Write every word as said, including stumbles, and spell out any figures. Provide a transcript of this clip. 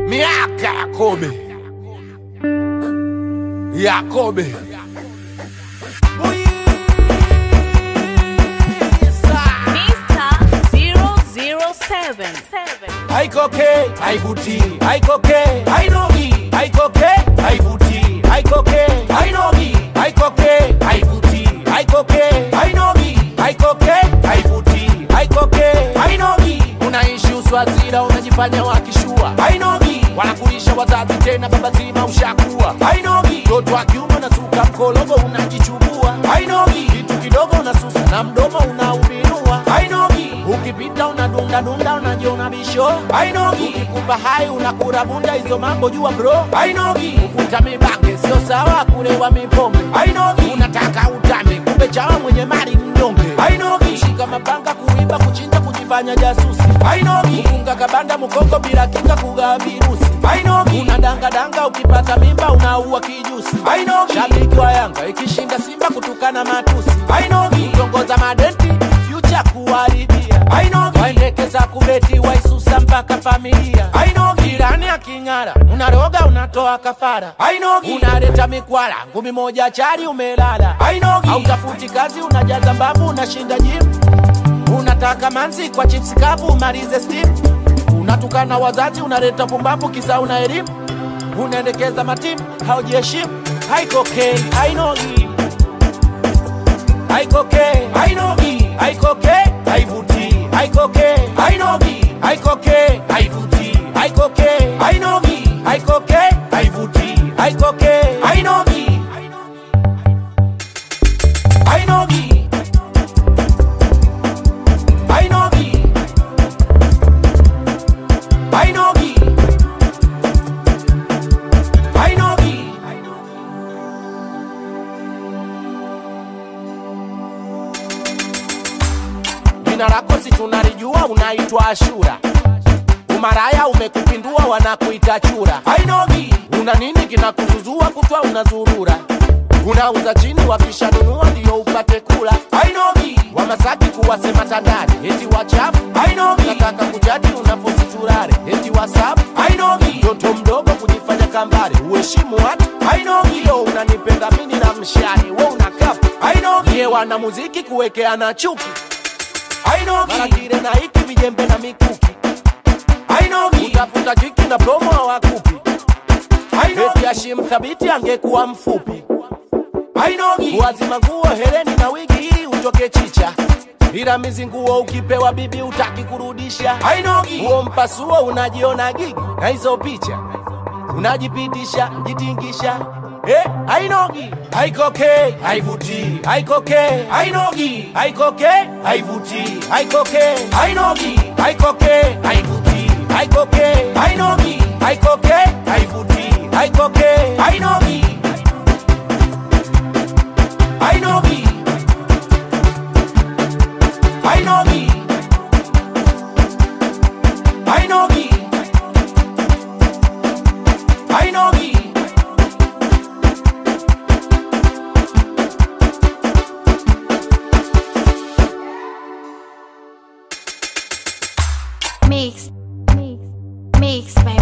Miaka Yakobe Yakobe Mister zero zero seven. Haikoke, haivuti, haikoke, hainogi, haikoke, haivuti, haikoke, hainogi, haikoke, haivuti, haikoke, hainogi, haikoke, haivuti, haikoke, hainogi. Unaishi Uswazira unajifanya wakishua, hainogi. Wanakulisha wazazi tena baba zima ushakuwa, hainogi. Mtoto wa kiume unasuka mkologo unajichubua, hainogi. Kitu kidogo unasusa na mdomo unaubinua, hainogi. Ukipita unadunda dunda unajiona bisho, hainogi. Ukikupa hai unakura bunda hizo mambo jua bro, hainogi. Ukuta mibange sio sawa kulewa mipombe, hainogi. Unataka utame kumbe chawa mwenye mali mnyonge, hainogi. Shika mapanga kuiba kuchinja kujifanya jasusi, hainogi. Kufunga kabanda mkongo bila kinga kugawa virusi, hainogi. Unadanga danga ukipata mimba unaua kijusi, hainogi. Shabiki wa Yanga ikishinda Simba kutukana matusi, hainogi. Kutongoza madenti future kuharibia, hainogi. Waendekeza kubeti waisusa mpaka familia, hainogi. Irani ya kingara unaroga unatoa kafara, hainogi. Unaleta mikwala ngumi moja chari umelala, hainogi. Hautafuti kazi unajaza mbavu unashinda gym. Unataka manzi kwa chips kavu umalize steam. Unatukana wazazi unaleta pumbavu kisa una elimu. Unaendekeza matimu haujiheshimu, haikoke, hainogi. Haikoke, hainogi, haikoke, haivuti, haikoke, hainogi, haikoke, haivuti, haikoke, hainogi, haikoke, haivuti, haikoke, hainogi, hainogi, hainogi, hainogi, hainogi. Jina lako si tunalijua unaitwa Ashura. Umaraya umekupindua wanakuita chura, hainogi. Una nini kinakuzuzua kutwa unazurura. Unauza chini wakishanunua ndio upate kula, hainogi. Wamasaki kuwasema tandari eti wachafu, hainogi. Nataka kujadi unapositurare eti wasabu, hainogi. Mtoto mdogo kujifanya kambare uheshimu watu, hainogi. Yo unanipenda mimi na mshani wewe unakapu, hainogi. Ye wana muziki kuwekeana chuki, hainogi. Maratire na hiki vijembe na mikuki, hainogi. Utafuta jiki na promo hawakupi, hainogi. Eti Hashim Thabiti angekuwa mfupi, hainogi. Wazima nguo hereni na wigi ili utoke chicha. Ila mizinguo ukipewa bibi utaki kurudisha, hainogi. Uo mpasuo unajiona gigi na hizo picha unajipitisha jitingisha, eh, hainogi. Haikoke, haivuti, haikoke, hainogi, haikoke, haivuti, haikoke, hainogi, haikoke, haivuti, haikoke, hainogi, haikoke, haivuti, haikoke, hainogi, hainogi, hainogi, hainogi, hainogi. Mix, mix, mix,